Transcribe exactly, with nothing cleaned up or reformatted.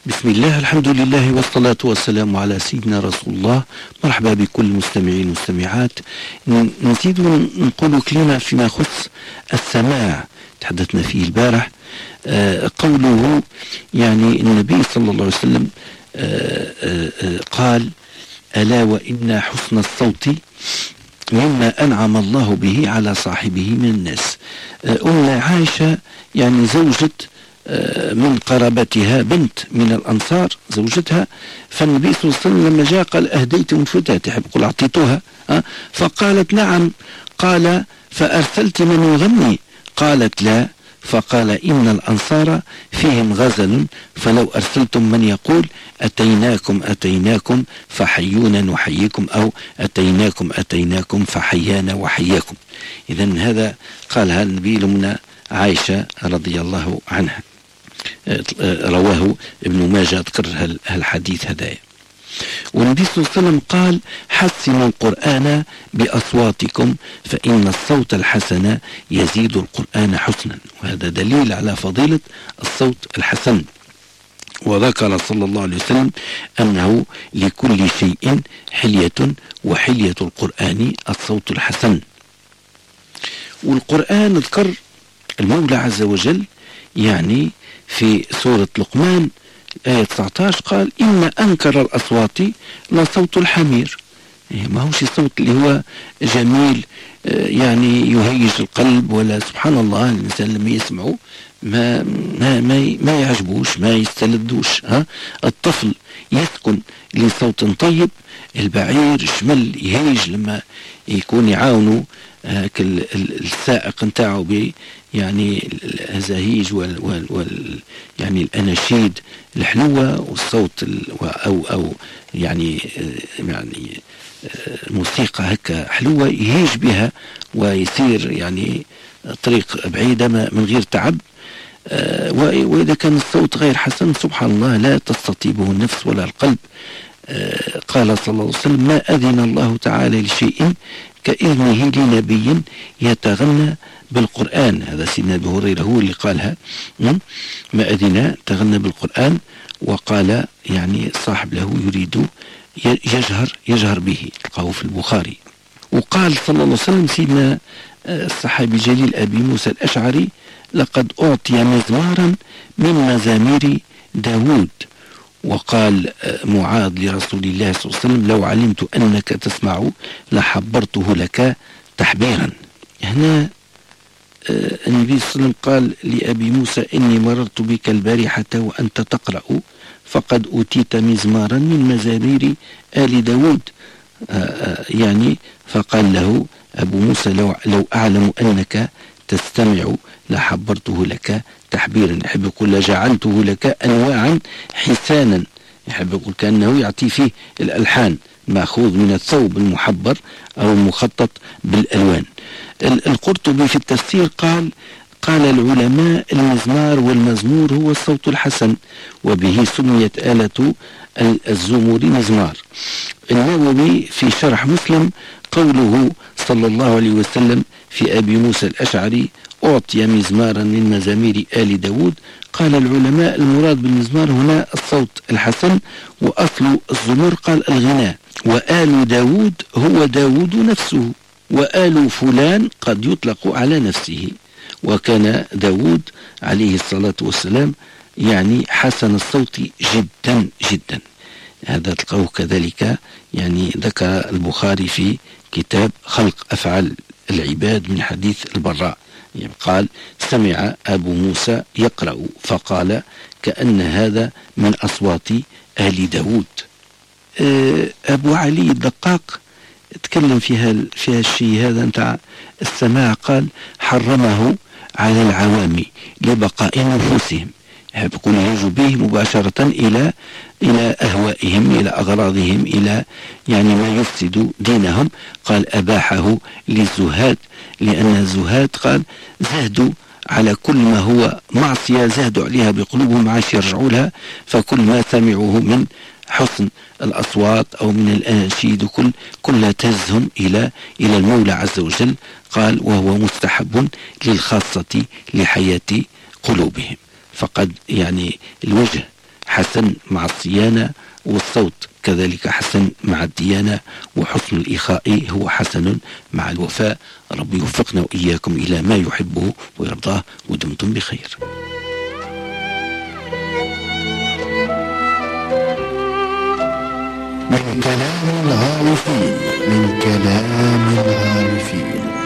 بسم الله، الحمد لله، والصلاة والسلام على سيدنا رسول الله. مرحبا بكل المستمعين والمستمعات. نزيد نقول كلمة فيما يخص السماع، تحدثنا فيه البارح. آه قوله يعني النبي صلى الله عليه وسلم آه آه قال: ألا وإن حسن الصوت مما أنعم الله به على صاحبه من الناس. آه أم عائشة يعني زوجة من قرابتها، بنت من الأنصار، زوجتها. فالنبي صلى الله عليه وسلم لما جاء قال: أهديت مفتاتح، يقول أعطيتها. فقالت: نعم. قال: فأرسلت من يغني؟ قالت: لا. فقال: إن الأنصار فيهم غزل، فلو أرسلتم من يقول أتيناكم أتيناكم فحيونا نحييكم، أو أتيناكم أتيناكم فحيانا وحياكم. إذن هذا قالها النبي لمنا عائشة رضي الله عنها. رواه ابن ماجه، ذكر الحديث هذا. والنبي صلى الله عليه وسلم قال: حسنوا القرآن بأصواتكم فإن الصوت الحسن يزيد القرآن حسنا. وهذا دليل على فضيلة الصوت الحسن. وذكر صلى الله عليه وسلم أنه لكل شيء حلية، وحلية القرآن الصوت الحسن. والقرآن ذكر المولى عز وجل يعني في سورة لقمان آية تسعة عشر قال: إن أنكر الأصوات لصوت الحمير. ما هوش الصوت اللي هو جميل يعني يهيج القلب، ولا سبحان الله الإنسان لما يسمعه ما ما ما, ما يعجبوش، ما يستلذوش. ها الطفل يسكن لصوت طيب، البعير شمل يهيج لما يكون يعاونوا هاك السائق نتاعو ب يعني الهزاهيج وال, وال, وال يعني الأناشيد الحلوة، والصوت أو أو يعني يعني موسيقى هكا حلوة يهيج بها ويسير يعني طريق بعيدة من غير تعب. وإذا كان الصوت غير حسن سبحان الله لا تستطيبه النفس ولا القلب. قال صلى الله عليه وسلم: ما أذن الله تعالى لشيء كإذنه لنبي يتغنى بالقرآن. هذا سيدنا أبي هريرة هو اللي قالها: ما أذن تغنى بالقرآن. وقال يعني صاحب له يريد يجهر يجهر به، تلقاه في البخاري. وقال صلى الله عليه وسلم سيدنا الصحابي الجليل أبي موسى الأشعري: لقد أعطي مزمارا من مزامير داود. وقال معاذ لرسول الله صلى الله عليه وسلم: لو علمت أنك تسمع لحبرته لك تحبيرا. هنا النبي صلى الله عليه وسلم قال لأبي موسى: إني مررت بك البارحة وأنت تقرأ فقد أوتيت مزمارا من مزامير آل داود. يعني فقال له أبو موسى: لو, لو أعلم أنك تستمع لحبرته لك تحبيرا. يحب يقول لجعلته لك أنواعا حسانا، يحب يقول كأنه يعطي فيه الألحان مأخوذ من الثوب المحبر أو المخطط بالألوان. القرطبي في التفسير قال قال العلماء: المزمار والمزمور هو الصوت الحسن، وبه سميت آلة الزمور مزمار. النووي في شرح مسلم قوله صلى الله عليه وسلم في أبي موسى الأشعري: أعطي مزمارا من مزامير آل داود. قال العلماء: المراد بالمزمار هنا الصوت الحسن، وأصل الزمر قال الغناء. وآل داود هو داود نفسه، وآل فلان قد يطلق على نفسه. وكان داود عليه الصلاة والسلام يعني حسن الصوت جدا جدا. هذا تلقاه كذلك يعني ذكر البخاري في كتاب خلق أفعال العباد من حديث البراء. يعني قال: سمع أبو موسى يقرأ فقال: كأن هذا من أصوات آل داود. أبو علي الدقاق تكلم فيها فيها الشيء هذا نتاع السماع. قال: حرمه على العوام لبقاء نفوسهم، يقول يجوا به مباشرة إلى إلى أهوائهم، إلى أغراضهم، إلى يعني ما يفسد دينهم. قال: أباحه للزهاد، لأن الزهاد قال زهدوا على كل ما هو معصية، زهدوا عليها بقلوبهم عاش يرجعوا لها. فكل ما سمعوه من حسن الأصوات أو من الأناشيد كل كلها تهزهم إلى إلى المولى عز وجل. قال: وهو مستحب للخاصة لحياة قلوبهم. فقد يعني الوجه حسن مع الصيانة، والصوت كذلك حسن مع الديانة، وحسن الإخاء هو حسن مع الوفاء. رب يوفقنا وإياكم إلى ما يحبه ويرضاه، ودمتم بخير. من كلام العارفين، من كلام العارفين.